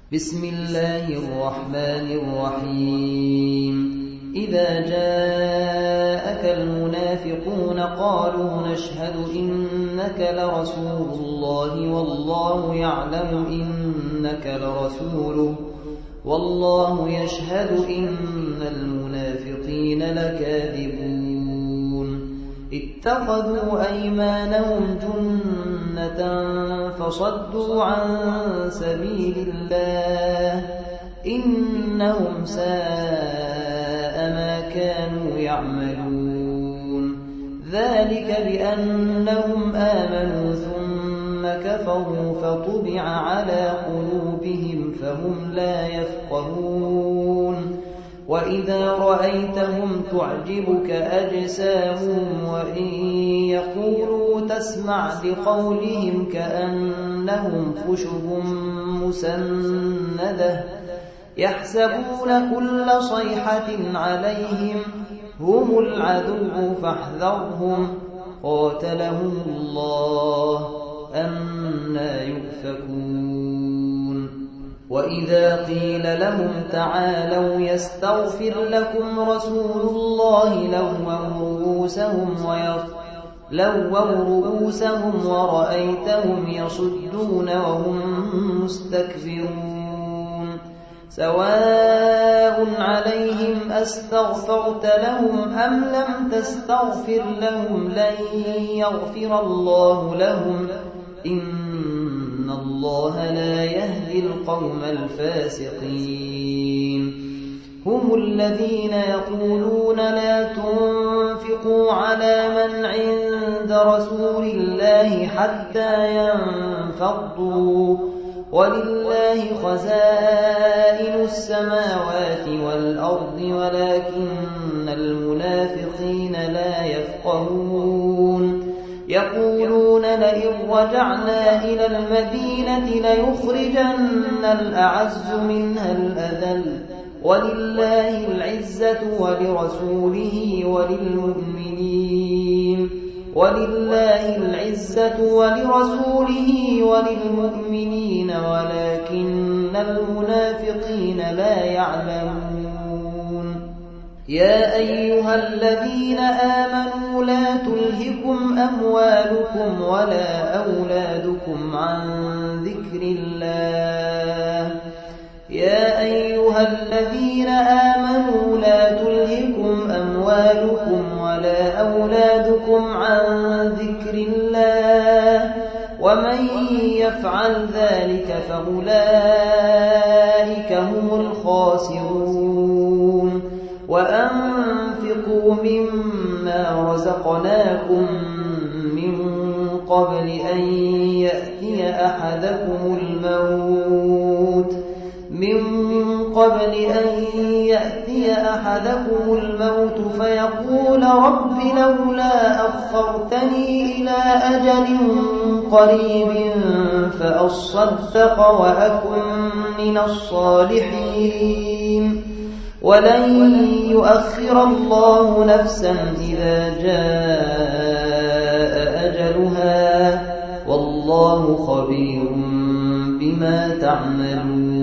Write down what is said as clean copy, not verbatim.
بسم الله الرحمن الرحيم إذا جاءك المنافقون قالوا نشهد إنك لرسول الله والله يعلم إنك لرسوله والله يشهد إن المنافقين لكاذبون اتخذوا أيمانهم جنة فصدوا عن سبيل الله إنهم ساء ما كانوا يعملون ذلك بأنهم آمنوا ثم كفروا فطبع على قلوبهم فهم لا يفقهون وإذا رأيتهم تعجبك أجسامهم وإن يقولوا تسمع لقولهم كأنهم خشب مسندة يحسبون كل صيحة عليهم هم العدو فاحذرهم قاتلهم الله أنى يؤفكون وإذا قيل لهم تعالوا يستغفر لكم رسول الله لووا رؤوسهم ورأيتهم يصدون وهم مستكبرون سواء عليهم أستغفرت لهم أم لم تستغفر لهم لن يغفر الله لهم إن الله لا يهدي القوم الفاسقين هم الذين يقولون لا تنفقوا على من عند رسول الله حتى ينفضوا ولله خزائن السماوات والأرض ولكن المنافقين لا يفقهون يقولون لئن رجعنا إلى المدينة ليخرجن الأعز منها الأذل ولله العزة ولرسوله وللمؤمنين ولكن المنافقين لا يعلمون يا أيها الذين آمنوا لا تلهكم أموالكم ولا أولادكم عن ذكر الله يا أيها الذين آمنوا لا تلهكم أموالكم ولا أولادكم عن ذكر الله ومن يفعل ذلك فأولئك هم الخاسرون وأنفقوا مما رزقناكم من قبل أن يأتي أحدكم الموت فيقول رب لولا أخرتني إلى أجل قريب فأصدق وأكن من الصالحين ولن يؤخر الله نفسا إذا جاء أجلها والله خبير بما تعملون